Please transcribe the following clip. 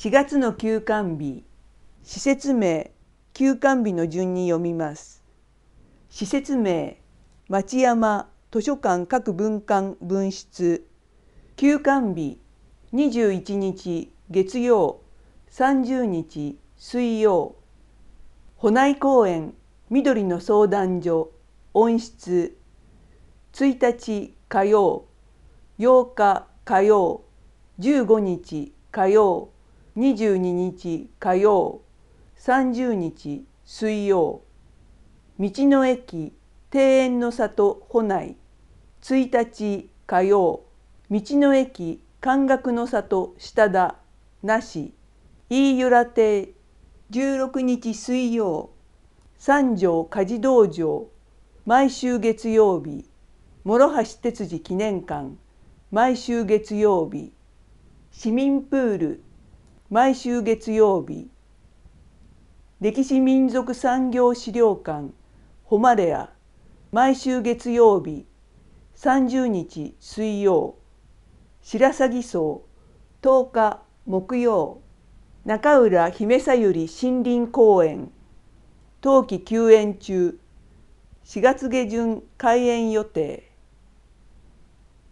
4月の休館日、施設名、休館日の順に読みます。施設名、町山図書館各分館分室。休館日、21日月曜、30日水曜。保内公園緑の相談所温室。1日火曜、8日火曜、15日火曜、22日火曜、30日水曜。道の駅庭園の里保内。1日火曜、道の駅漢学の里下田なし。飯浦亭16日水曜。三条家事道場毎週月曜日。諸橋哲司記念館毎週月曜日。市民プール毎週月曜日。歴史民族産業資料館誉れ屋毎週月曜日。30日水曜。白鷺荘10日木曜。中浦姫さゆり森林公園冬季休園中。4月下旬開園予定。